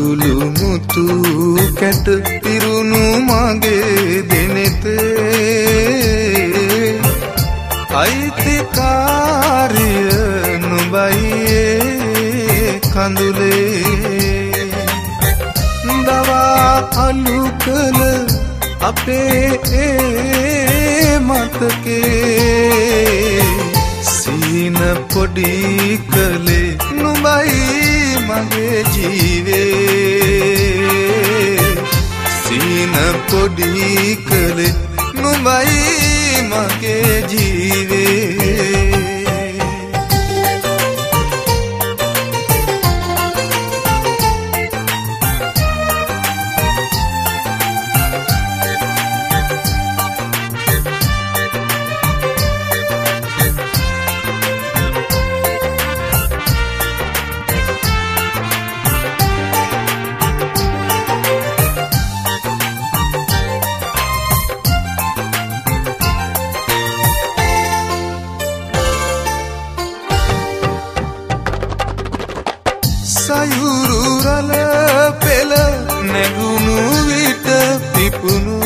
කඳුළු මුතු කැට පිරුණු මගේ දෙනෙතේ අයිතිකාරිය නුඹයි කඳුලේ දවා අලු කළ අපේ මතකේ සීන පොඩි කළේ නුඹයි මගේ ජීවේ සීන පොඩි කළේ නුඹයි මගේ ජීවේ සයුරු රළ පෙළ නැගුණු විට පිපුණු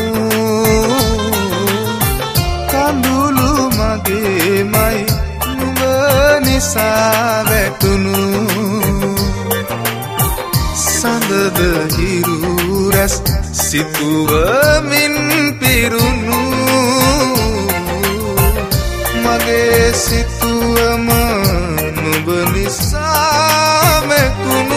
කඳුළු මගේමයි නුඹ නිසා වැටුණු සඳද හිරු රැස් සිතුවමින් පිරුණු මගේ සිතුවම නුඹ නිසා මෙකුණු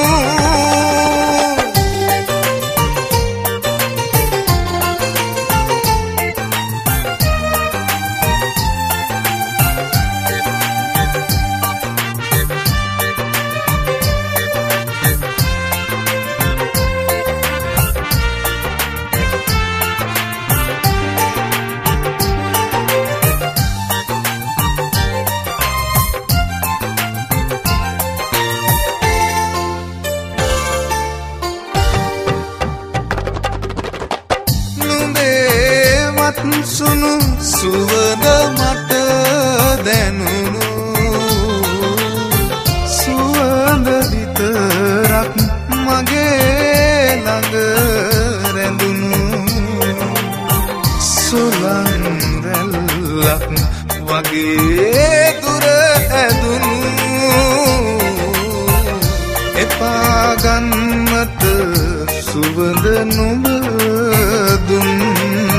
සුණු සුවඳ මට දැනුණු සුවඳ විතරක් මගේ ළඟ රැඳුණු සුලං රැල්ලක් වගේ දුර ඇදුණු එපා ගන්නට සුවඳ නුඹ දුන්නු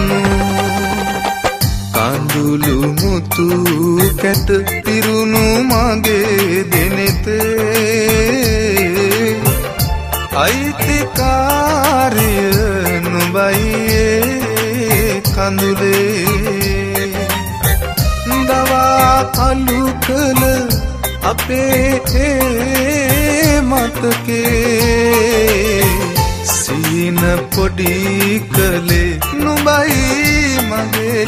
කඳුළු මුතු කැට පිරුණු මගේ දෙනෙතේ අයිතිකාරිය නුඹයි කඳුලේ දවා අලු කළ අපේ මතකේ සීන පොඩි කළේ නුඹයි මගේ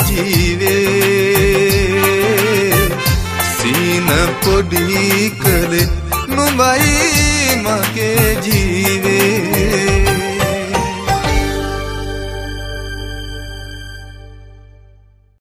ජීවේ සීන පොඩි කළේ නුඹයි මගේ ජීවේ